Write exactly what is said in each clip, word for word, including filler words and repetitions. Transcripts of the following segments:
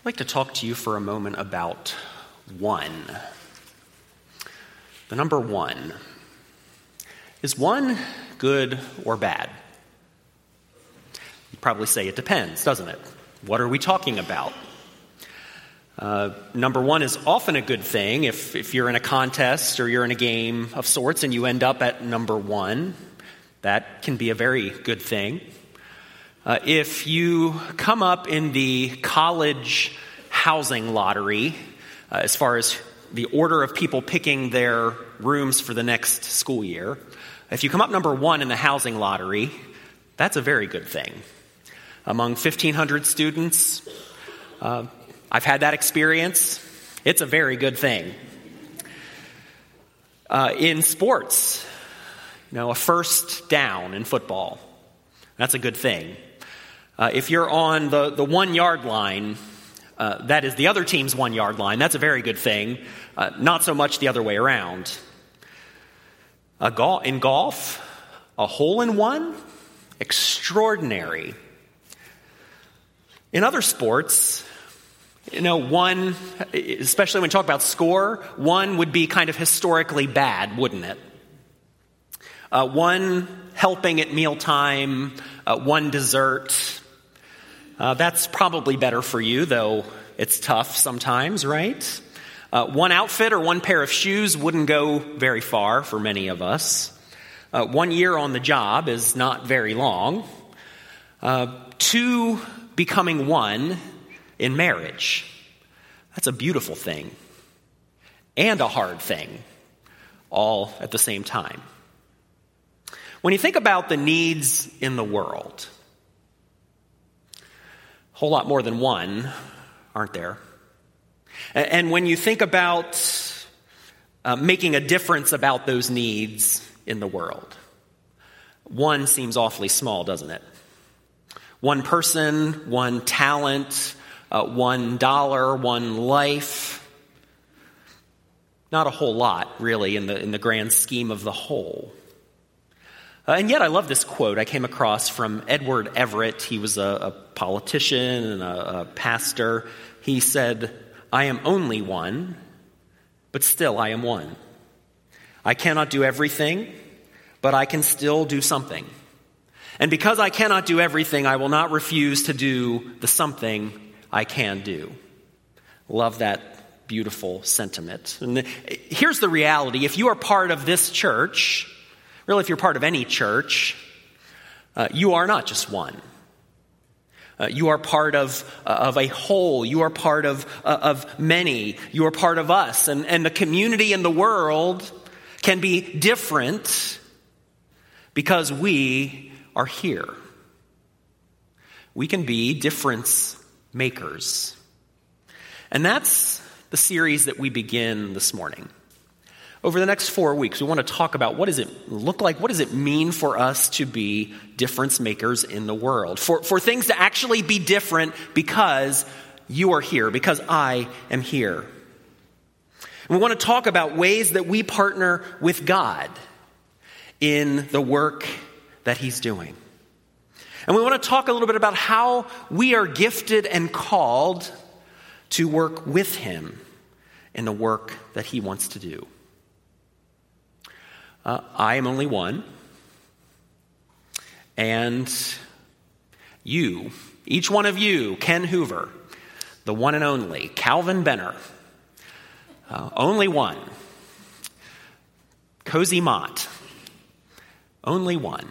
like to talk to you for a moment about one. The number one. Is one good or bad? You'd probably say it depends, doesn't it? What are we talking about? Uh, number one is often a good thing. If, if you're in a contest or you're in a game of sorts and you end up at number one, that can be a very good thing. Uh, if you come up in the college housing lottery, uh, as far as the order of people picking their rooms for the next school year, if you come up number one in the housing lottery, that's a very good thing. Among fifteen hundred students, uh, I've had that experience. It's a very good thing. Uh, in sports, you know, a first down in football, that's a good thing. Uh, if you're on the, the one-yard line, uh, that is the other team's one-yard line, that's a very good thing. Uh, not so much the other way around. A gol- in golf, a hole-in-one, extraordinary. In other sports, you know, one, especially when you talk about score, one would be kind of historically bad, wouldn't it? Uh, one helping at mealtime, uh, one dessert. Uh, that's probably better for you, though it's tough sometimes, right? Uh, one outfit or one pair of shoes wouldn't go very far for many of us. Uh, one year on the job is not very long. Uh, two becoming one in marriage. That's a beautiful thing and a hard thing, all at the same time. When you think about the needs in the world, a whole lot more than one, aren't there? And when you think about uh, making a difference about those needs in the world, one seems awfully small, doesn't it? One person, one talent, uh, one dollar, one life. Not a whole lot, really, in the in the grand scheme of the whole. Uh, and yet I love this quote I came across from Edward Everett. He was a, a politician and a, a pastor. He said, "I am only one, but still I am one. I cannot do everything, but I can still do something. And because I cannot do everything, I will not refuse to do the something I can do." Love that beautiful sentiment. And here's the reality. If you are part of this church, really if you're part of any church, uh, you are not just one. Uh, you are part of uh, of a whole. You are part of uh, of many. You are part of us. And, and the community in the world can be different because we are here. We can be difference makers. And that's the series that we begin this morning. Over the next four weeks, we want to talk about what does it look like, what does it mean for us to be difference makers in the world, for, for things to actually be different because you are here, because I am here. And we want to talk about ways that we partner with God in the work that He's doing. And we want to talk a little bit about how we are gifted and called to work with Him in the work that He wants to do. Uh, I am only one. And you, each one of you, Ken Hoover, the one and only, Calvin Benner, uh, only one. Cozy Mott, only one.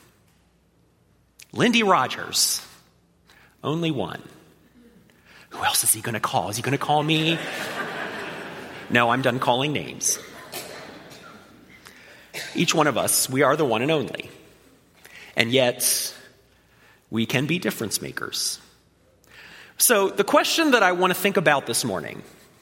Lindy Rogers, only one. Who else is he going to call? Is he going to call me? No, I'm done calling names. Each one of us, we are the one and only. And yet, we can be difference makers. So the question that I want to think about this morning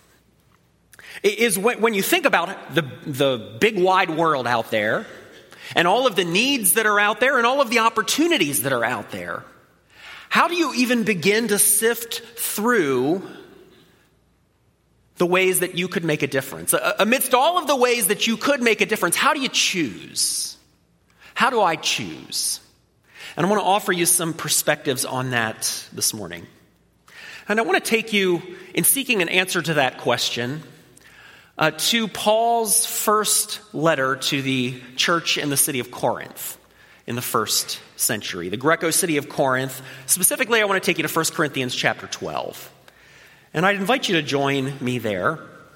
is when you think about the, the big wide world out there, and all of the needs that are out there, and all of the opportunities that are out there, how do you even begin to sift through the ways that you could make a difference? Amidst all of the ways that you could make a difference, how do you choose? How do I choose? And I want to offer you some perspectives on that this morning. And I want to take you, in seeking an answer to that question, uh, to Paul's first letter to the church in the city of Corinth in the first century, the Greco city of Corinth. Specifically, I want to take you to First Corinthians chapter twelve. And I'd invite you to join me there.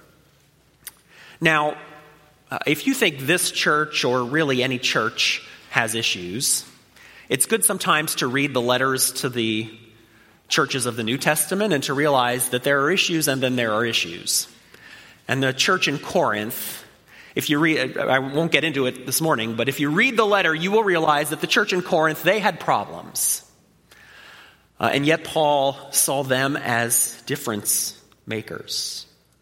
Now, uh, if you think this church, or really any church, has issues, it's good sometimes to read the letters to the churches of the New Testament and to realize that there are issues and then there are issues. And the church in Corinth, if you read, I won't get into it this morning, but if you read the letter, you will realize that the church in Corinth, they had problems. Uh, and yet Paul saw them as difference makers.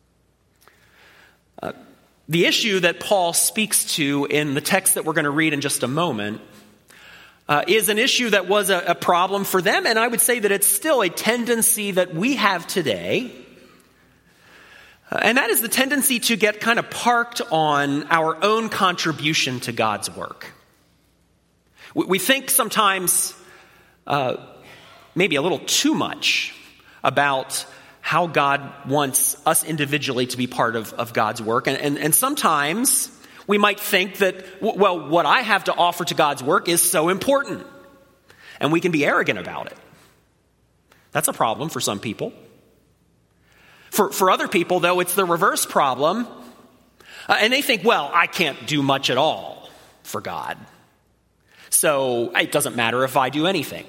Uh, the issue that Paul speaks to in the text that we're going to read in just a moment Uh, is an issue that was a, a problem for them, and I would say that it's still a tendency that we have today. Uh, and that is the tendency to get kind of parked on our own contribution to God's work. We, we think sometimes uh, maybe a little too much about how God wants us individually to be part of, of God's work. And, and, and sometimes we might think that, well, what I have to offer to God's work is so important, and we can be arrogant about it. That's a problem for some people. For, for other people, though, it's the reverse problem, uh, and they think, well, I can't do much at all for God, so it doesn't matter if I do anything.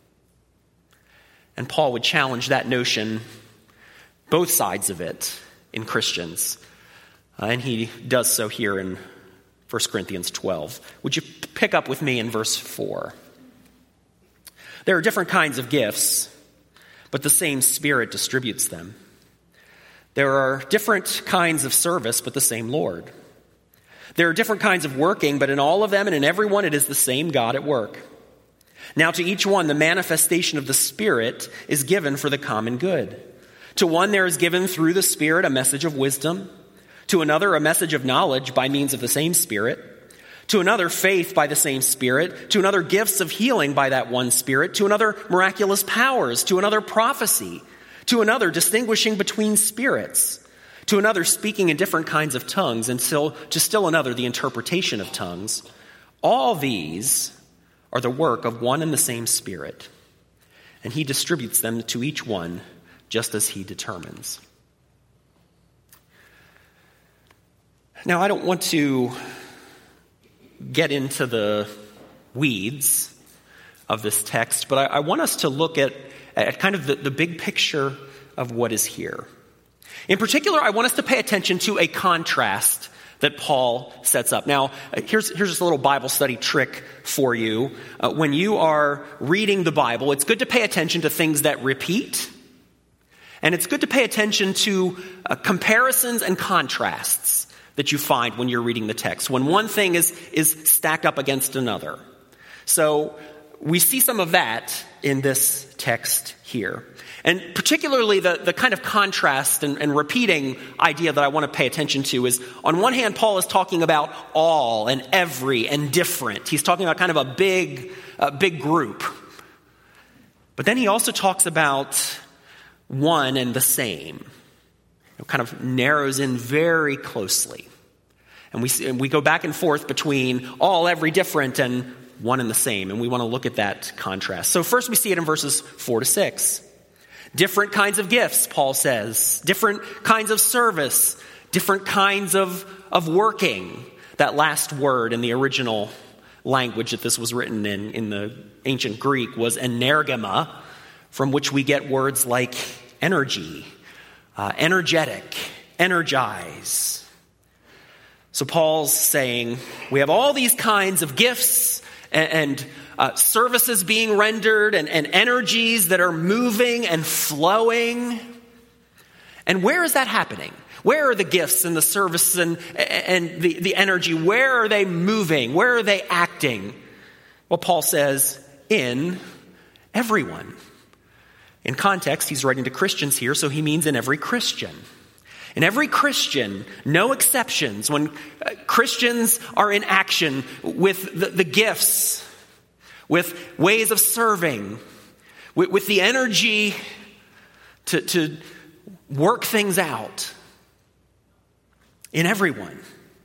And Paul would challenge that notion, both sides of it, in Christians. Uh, and he does so here in First Corinthians twelve. Would you pick up with me in verse four? There are different kinds of gifts, but the same Spirit distributes them. There are different kinds of service, but the same Lord. There are different kinds of working, but in all of them and in every one it is the same God at work. Now to each one the manifestation of the Spirit is given for the common good. To one there is given through the Spirit a message of wisdom, to another a message of knowledge by means of the same Spirit, to another faith by the same Spirit, to another gifts of healing by that one Spirit, to another miraculous powers, to another prophecy, to another distinguishing between spirits, to another speaking in different kinds of tongues, and still, to still another the interpretation of tongues. All these are the work of one and the same Spirit, and he distributes them to each one just as he determines. Now, I don't want to get into the weeds of this text, but I, I want us to look at, at kind of the, the big picture of what is here. In particular, I want us to pay attention to a contrast that Paul sets up. Now, here's, here's just a little Bible study trick for you. Uh, when you are reading the Bible, it's good to pay attention to things that repeat, and it's good to pay attention to uh, comparisons and contrasts that you find when you're reading the text, when one thing is, is stacked up against another. So we see some of that in this text here. And particularly the, the kind of contrast and, and repeating idea that I want to pay attention to is, on one hand, Paul is talking about all and every and different. He's talking about kind of a big, a big group. But then he also talks about one and the same. It kind of narrows in very closely. And we see, and we go back and forth between all, every, different, and one and the same. And we want to look at that contrast. So first we see it in verses four to six. Different kinds of gifts, Paul says. Different kinds of service. Different kinds of, of working. That last word in the original language that this was written in, in the ancient Greek, was energema, from which we get words like energy, Uh, energetic, energize. So Paul's saying we have all these kinds of gifts and, and uh, services being rendered and, and energies that are moving and flowing. And where is that happening? Where are the gifts and the services and, and the, the energy? Where are they moving? Where are they acting? Well, Paul says, in everyone. In context, he's writing to Christians here, so he means in every Christian. In every Christian, no exceptions. When Christians are in action with the, the gifts, with ways of serving, with, with the energy to, to work things out in everyone.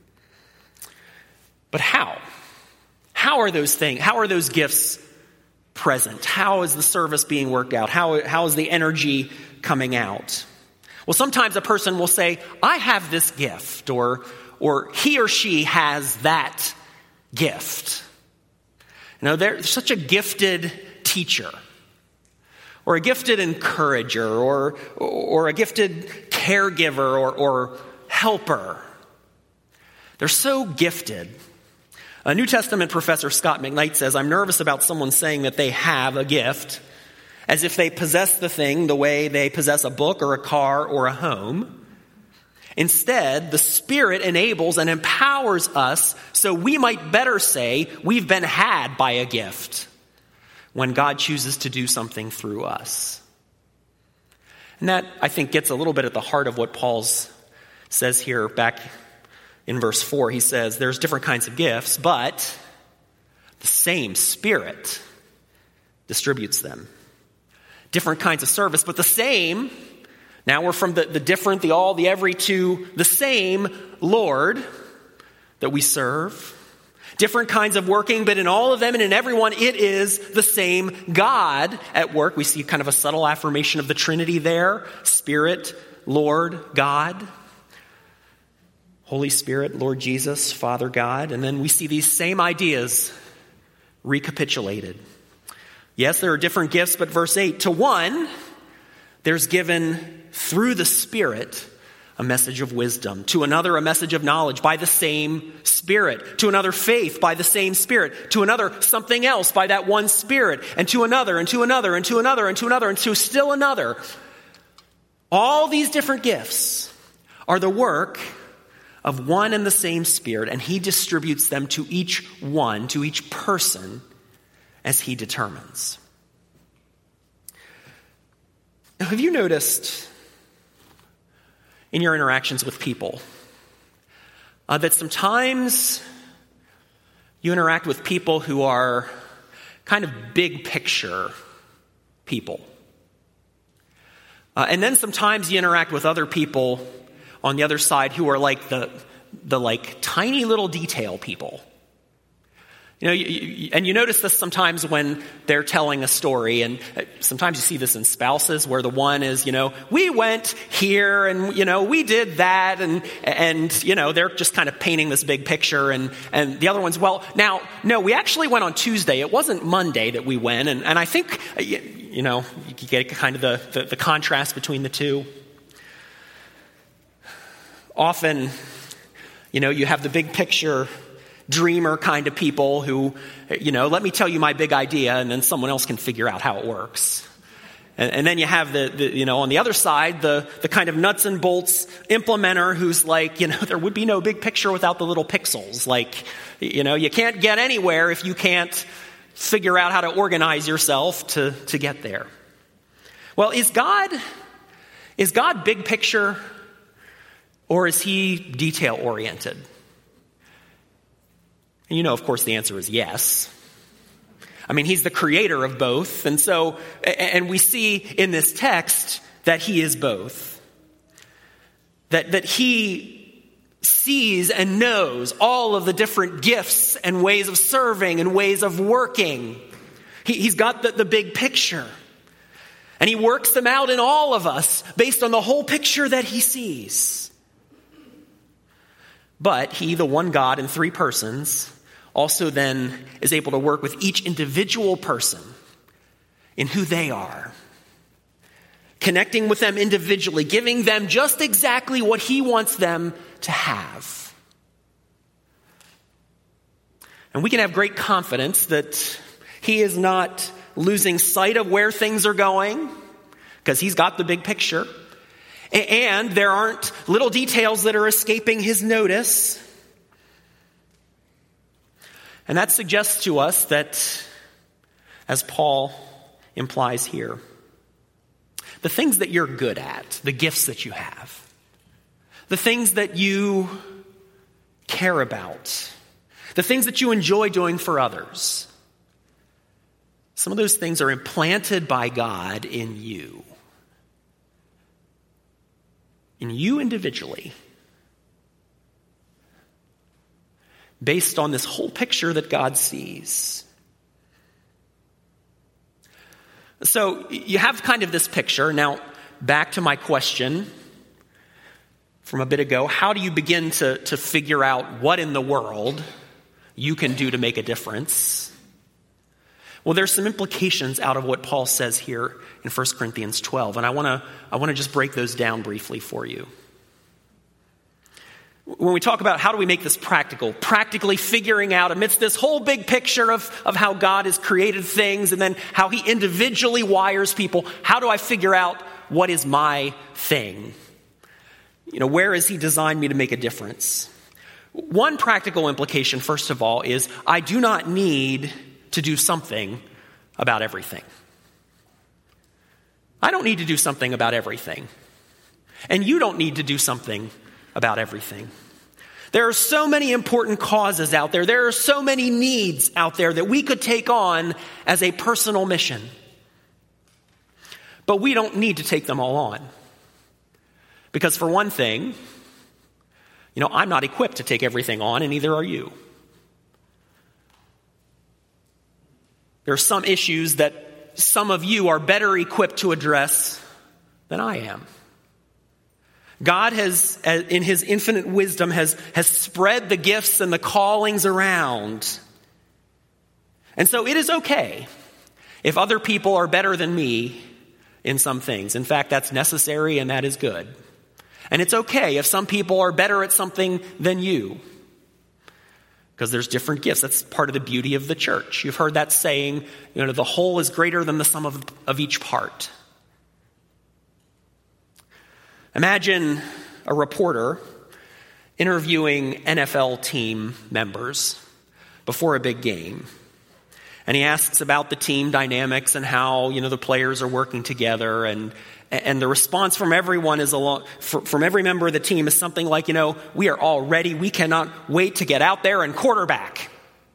But how? How are those things, how are those gifts present? How is the service being worked out? How, how is the energy coming out? Well, sometimes a person will say, I have this gift, or, or he or she has that gift. You know, they're such a gifted teacher, or a gifted encourager, or, or a gifted caregiver, or, or helper. They're so gifted. A New Testament professor, Scott McKnight, says, I'm nervous about someone saying that they have a gift, as if they possess the thing the way they possess a book or a car or a home. Instead, the Spirit enables and empowers us so we might better say we've been had by a gift when God chooses to do something through us. And that, I think, gets a little bit at the heart of what Paul says here back in verse four. He says there's different kinds of gifts, but the same Spirit distributes them. Different kinds of service, but the same. Now we're from the, the different, the all, the every to the same Lord that we serve. Different kinds of working, but in all of them and in everyone, it is the same God at work. We see kind of a subtle affirmation of the Trinity there. Spirit, Lord, God. Holy Spirit, Lord Jesus, Father God. And then we see these same ideas recapitulated. Yes, there are different gifts, but verse eight, to one, there's given through the Spirit a message of wisdom. To another, a message of knowledge by the same Spirit. To another, faith by the same Spirit. To another, something else by that one Spirit. And to another, and to another, and to another, and to another, and to still another. All these different gifts are the work of one and the same Spirit, and he distributes them to each one, to each person, as he determines. Now, have you noticed in your interactions with people uh, that sometimes you interact with people who are kind of big picture people? Uh, and then sometimes you interact with other people on the other side who are like the, the like tiny little detail people. You know, you, you, and you notice this sometimes when they're telling a story, and sometimes you see this in spouses where the one is, you know, we went here and, you know, we did that, and, and you know, they're just kind of painting this big picture, and, and the other one's, well, now, no, we actually went on Tuesday. It wasn't Monday that we went, and, and I think, you, you know, you get kind of the, the, the contrast between the two. Often, you know, you have the big picture dreamer kind of people who, you know, let me tell you my big idea, and then someone else can figure out how it works. And, and then you have the, the, you know, on the other side, the, the kind of nuts and bolts implementer who's like, you know, there would be no big picture without the little pixels. Like, you know, you can't get anywhere if you can't figure out how to organize yourself to, to get there. Well, is God, is God big picture, or is he detail oriented? And you know, of course, the answer is yes. I mean, he's the creator of both. And so, and we see in this text that he is both. That, that he sees and knows all of the different gifts and ways of serving and ways of working. He, he's got the, the big picture. And he works them out in all of us based on the whole picture that he sees. But he, the one God in three persons, also then is able to work with each individual person in who they are, connecting with them individually, giving them just exactly what he wants them to have. And we can have great confidence that he is not losing sight of where things are going, because he's got the big picture. And there aren't little details that are escaping his notice. And that suggests to us that, as Paul implies here, the things that you're good at, the gifts that you have, the things that you care about, the things that you enjoy doing for others, some of those things are implanted by God in you. in you individually, based on this whole picture that God sees. So you have kind of this picture. Now, back to my question from a bit ago. How do you begin to, to figure out what in the world you can do to make a difference? Well, there's some implications out of what Paul says here in First Corinthians twelve, and I want to I want to just break those down briefly for you. When we talk about how do we make this practical, practically figuring out amidst this whole big picture of, of how God has created things and then how he individually wires people, how do I figure out what is my thing? You know, where has he designed me to make a difference? One practical implication, first of all, is I do not need to do something about everything. I don't need to do something about everything. And you don't need to do something about everything. There are so many important causes out there. There are so many needs out there that we could take on as a personal mission. But we don't need to take them all on. Because for one thing, you know, I'm not equipped to take everything on, and neither are you. There are some issues that some of you are better equipped to address than I am. God has, in his infinite wisdom, has, has spread the gifts and the callings around. And so it is okay if other people are better than me in some things. In fact, that's necessary and that is good. And it's okay if some people are better at something than you, because there's different gifts. That's part of the beauty of the church. You've heard that saying, you know, the whole is greater than the sum of, of each part. Imagine a reporter interviewing N F L team members before a big game. And he asks about the team dynamics and how, you know, the players are working together. And and the response from everyone is, a lot, from every member of the team is something like, you know, we are all ready. We cannot wait to get out there and quarterback.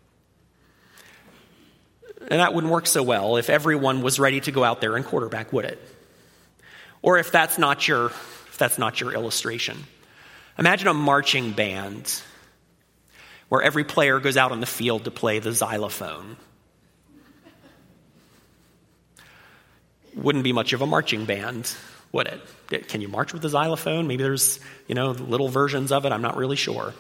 And that wouldn't work so well if everyone was ready to go out there and quarterback, would it? Or if that's not your... If that's not your illustration. Imagine a marching band where every player goes out on the field to play the xylophone. Wouldn't be much of a marching band, would it? Can you march with the xylophone? Maybe there's, you know, little versions of it. I'm not really sure.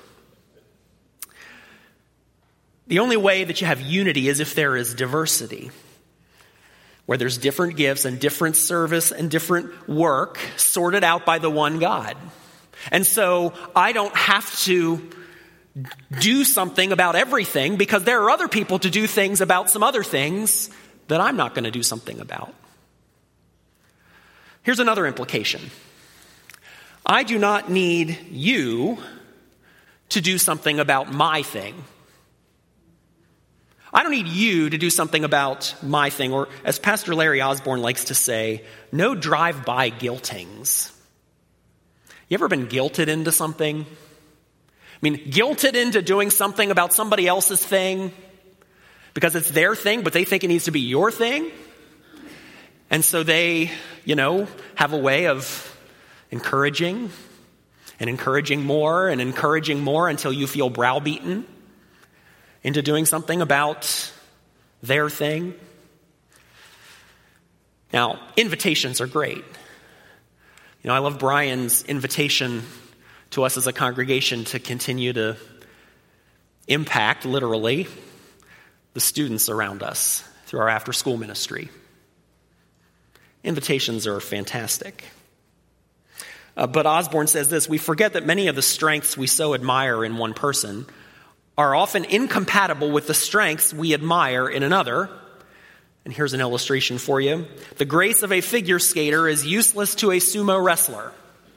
The only way that you have unity is if there is diversity, where there's different gifts and different service and different work sorted out by the one God. And so I don't have to do something about everything because there are other people to do things about some other things that I'm not going to do something about. Here's another implication. I do not need you to do something about my thing. I don't need you to do something about my thing, or as Pastor Larry Osborne likes to say, no drive-by guiltings. You ever been guilted into something? I mean, guilted into doing something about somebody else's thing because it's their thing, but they think it needs to be your thing. And so they, you know, have a way of encouraging and encouraging more and encouraging more until you feel browbeaten into doing something about their thing. Now, invitations are great. You know, I love Brian's invitation to us as a congregation to continue to impact, literally, the students around us through our after-school ministry. Invitations are fantastic. Uh, but Osborne says this: we forget that many of the strengths we so admire in one person are often incompatible with the strengths we admire in another. And here's an illustration for you. The grace of a figure skater is useless to a sumo wrestler.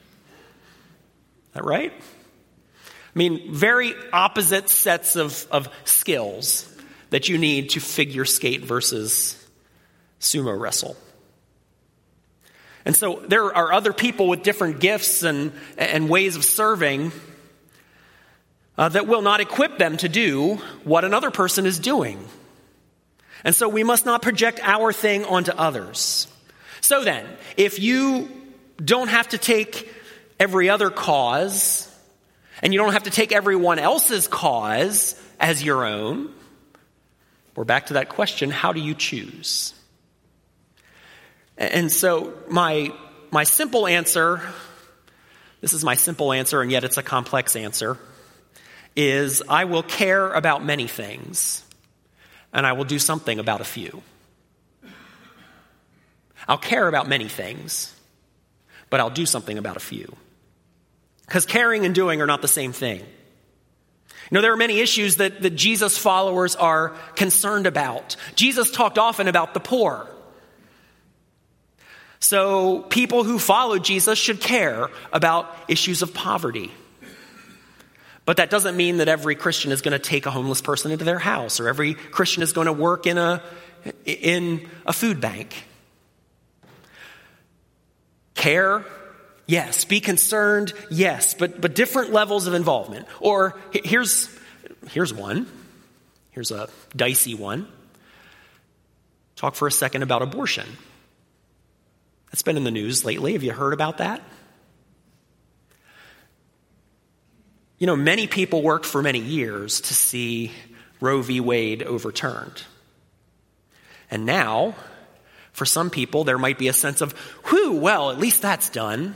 Is that right? I mean, very opposite sets of, of skills that you need to figure skate versus sumo wrestle. And so there are other people with different gifts and, and ways of serving Uh, that will not equip them to do what another person is doing. And so we must not project our thing onto others. So then, if you don't have to take every other cause, and you don't have to take everyone else's cause as your own. We're back to that question, how do you choose? And so my my simple answer, this is my simple answer, and yet it's a complex answer, is I will care about many things, and I will do something about a few. I'll care about many things, but I'll do something about a few. Because caring and doing are not the same thing. You know, there are many issues that, that Jesus followers are concerned about. Jesus talked often about the poor. So people who follow Jesus should care about issues of poverty. But that doesn't mean that every Christian is going to take a homeless person into their house, or every Christian is going to work in a, in a food bank. Care, yes. Be concerned, yes. But but different levels of involvement. Or here's here's one. Here's a dicey one. Talk for a second about abortion. That's been in the news lately. Have you heard about that? You know, many people worked for many years to see Roe v. Wade overturned. And now, for some people, there might be a sense of, whew, well, at least that's done.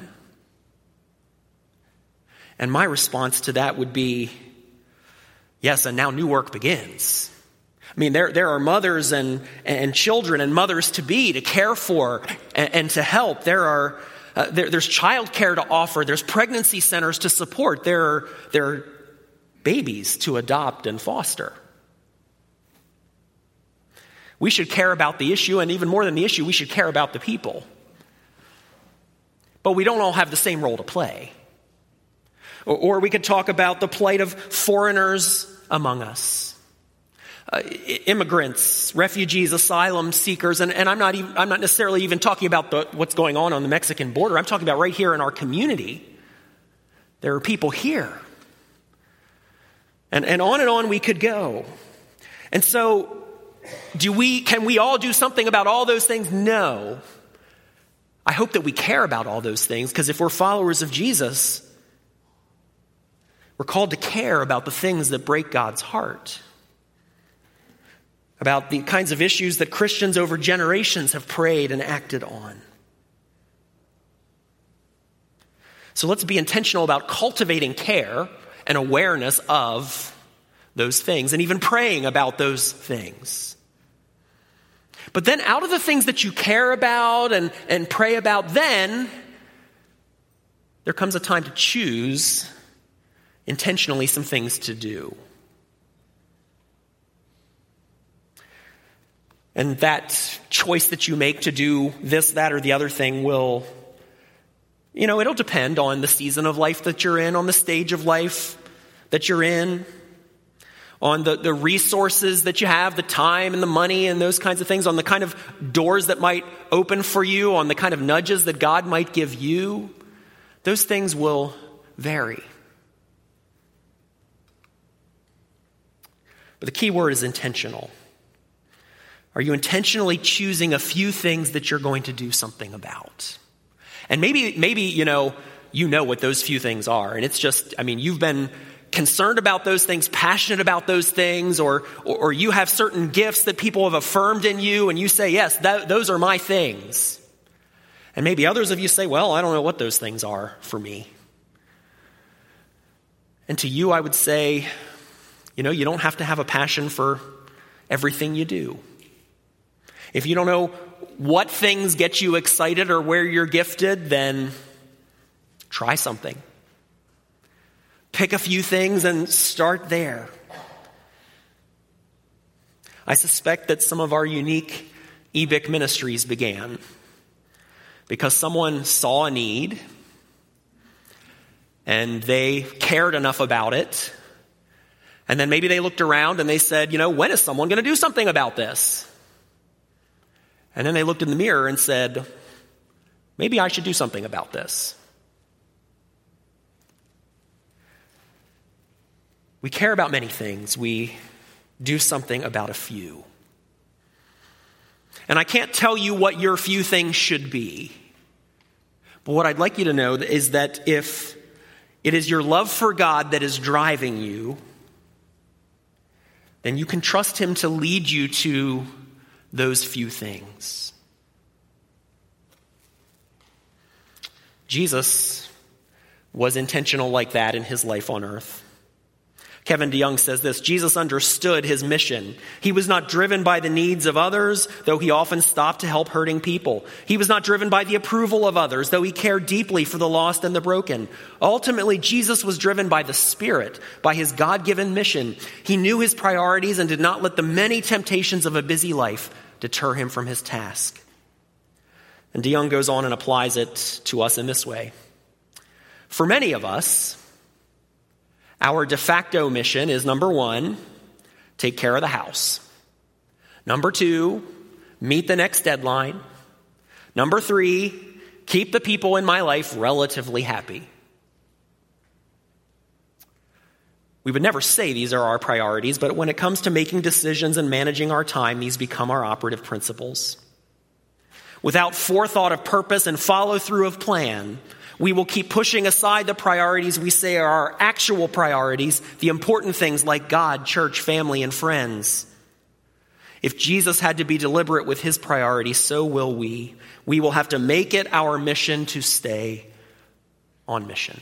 And my response to that would be, yes, and now new work begins. I mean, there, there are mothers and, and children and mothers-to-be to care for and, and to help. There are uh, there, there's child care to offer. There's pregnancy centers to support. There are, there are babies to adopt and foster. We should care about the issue, and even more than the issue, we should care about the people. But we don't all have the same role to play. Or, or we could talk about the plight of foreigners among us. Uh, immigrants, refugees, asylum seekers, and, and I'm not even, I'm not necessarily even talking about the, what's going on on the Mexican border. I'm talking about right here in our community. There are people here. And, and on and on we could go. And so, do we, can we all do something about all those things? No. I hope that we care about all those things, because if we're followers of Jesus, we're called to care about the things that break God's heart, about the kinds of issues that Christians over generations have prayed and acted on. So let's be intentional about cultivating care and awareness of those things, and even praying about those things. But then out of the things that you care about and, and pray about, then there comes a time to choose intentionally some things to do. And that choice that you make to do this, that, or the other thing will, you know, it'll depend on the season of life that you're in, on the stage of life that you're in, on the, the resources that you have, the time and the money and those kinds of things, on the kind of doors that might open for you, on the kind of nudges that God might give you. Those things will vary. But the key word is intentional. Are you intentionally choosing a few things that you're going to do something about? And maybe, maybe, you know, you know what those few things are. And it's just, I mean, you've been concerned about those things, passionate about those things, or, or, or you have certain gifts that people have affirmed in you, and you say, yes, that, those are my things. And maybe others of you say, well, I don't know what those things are for me. And to you, I would say, you know, you don't have to have a passion for everything you do. If you don't know what things get you excited or where you're gifted, then try something. Pick a few things and start there. I suspect that some of our unique E B I C ministries began because someone saw a need and they cared enough about it. And then maybe they looked around and they said, you know, when is someone going to do something about this? And then they looked in the mirror and said, maybe I should do something about this. We care about many things. We do something about a few. And I can't tell you what your few things should be. But what I'd like you to know is that if it is your love for God that is driving you, then you can trust him to lead you to those few things. Jesus was intentional like that in his life on earth. Kevin DeYoung says this: Jesus understood his mission. He was not driven by the needs of others, though he often stopped to help hurting people. He was not driven by the approval of others, though he cared deeply for the lost and the broken. Ultimately, Jesus was driven by the Spirit, by his God-given mission. He knew his priorities and did not let the many temptations of a busy life deter him from his task. And DeYoung goes on and applies it to us in this way. For many of us, our de facto mission is, number one, take care of the house. Number two, meet the next deadline. Number three, keep the people in my life relatively happy. We would never say these are our priorities, but when it comes to making decisions and managing our time, these become our operative principles. Without forethought of purpose and follow-through of plan, we will keep pushing aside the priorities we say are our actual priorities, the important things like God, church, family, and friends. If Jesus had to be deliberate with his priorities, so will we. We will have to make it our mission to stay on mission.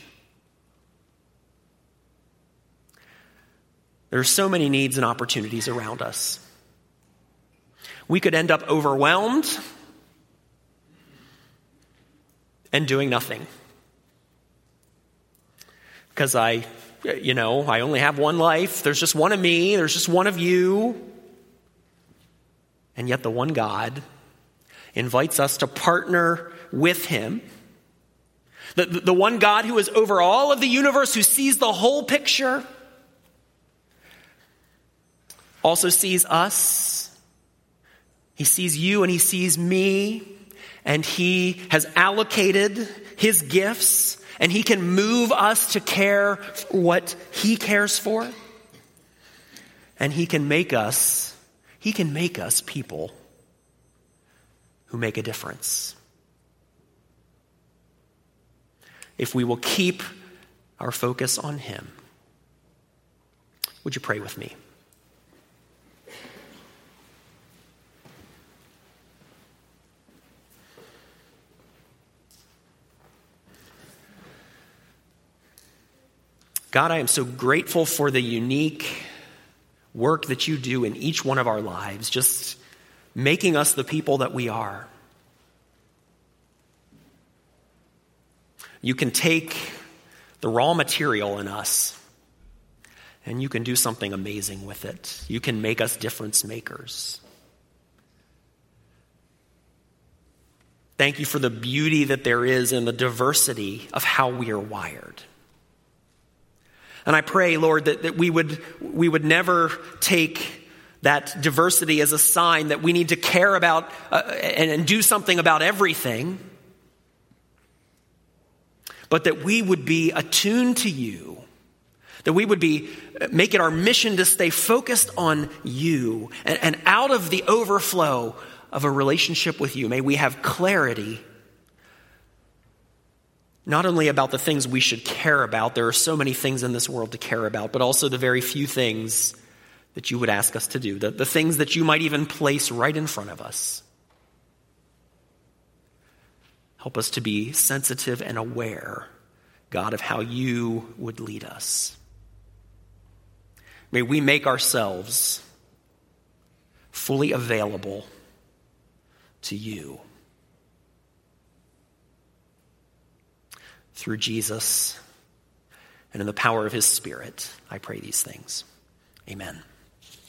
There are so many needs and opportunities around us. We could end up overwhelmed and doing nothing. Because I, you know, I only have one life. There's just one of me. There's just one of you. And yet the one God invites us to partner with him. The, the, the one God who is over all of the universe, who sees the whole picture, also sees us. He sees you and he sees me. And he has allocated his gifts, and he can move us to care for what he cares for. And he can make us, he can make us people who make a difference. If we will keep our focus on him. Would you pray with me? God, I am so grateful for the unique work that you do in each one of our lives, just making us the people that we are. You can take the raw material in us and you can do something amazing with it. You can make us difference makers. Thank you for the beauty that there is in the diversity of how we are wired. And I pray, Lord, that, that we would we would never take that diversity as a sign that we need to care about uh, and, and do something about everything, but that we would be attuned to you, that we would be make it our mission to stay focused on you, and, and out of the overflow of a relationship with you, may we have clarity. Not only about the things we should care about, there are so many things in this world to care about, but also the very few things that you would ask us to do, the, the things that you might even place right in front of us. Help us to be sensitive and aware, God, of how you would lead us. May we make ourselves fully available to you. Through Jesus and in the power of his Spirit, I pray these things. Amen.